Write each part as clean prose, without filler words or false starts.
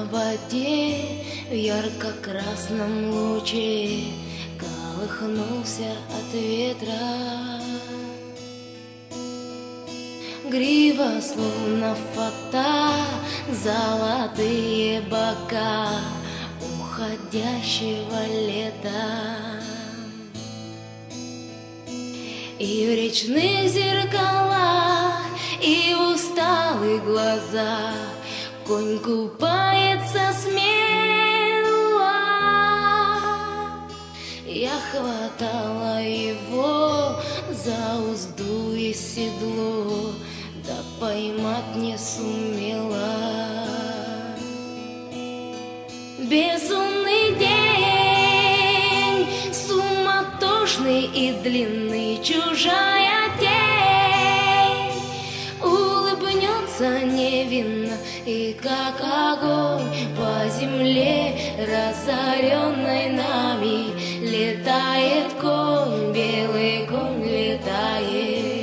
воде в ярко-красном луче колыхнулся от ветра. Грива, словно фата, золотые бока уходящего лета. И в речных зеркалах, и в усталых глазах конь купается смело. Я хватала его за узду и седло, да поймать не сумела. Безумный день, суматошный и длинный, чужая тень улыбнется невинно, и как огонь по земле, разоренной нами, летает конь, белый конь летает.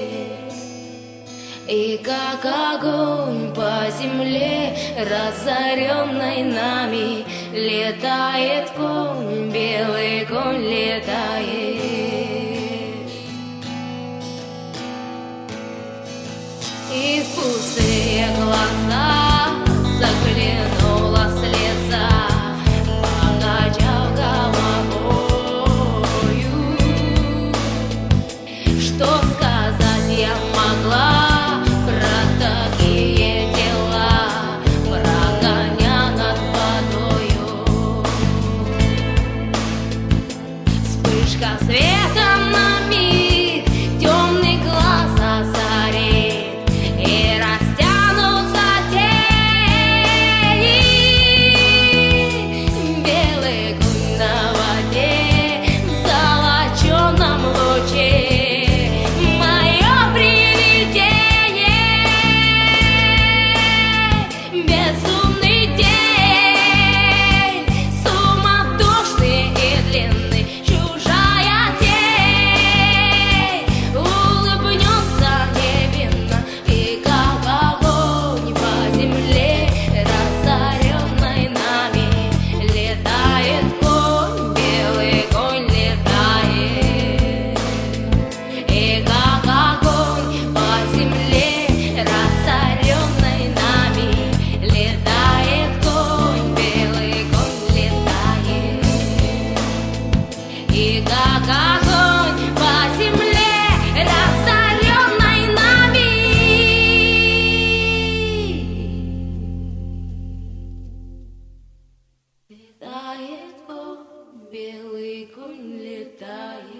И как огонь по земле, разоренной нами, летает конь, белый конь летает. И в пустые глаза заглянула слеза, покачав головою. Что сказать я могла про такие дела, про коня над водою? Вспышка света на миг темный глаз озарит, и растянутся тени. Белый конь на воде в золоченом луче, мое привидение. Безумный день, суматошный и длинный, чужая тень улыбнется невинно, и как огонь по земле, разоренной нами, летает конь, белый конь летает. И как огонь по земле, разоренной нами, летает конь, белый конь летает. И как огонь по земле, разоренной нами, летает конь, белый конь летает.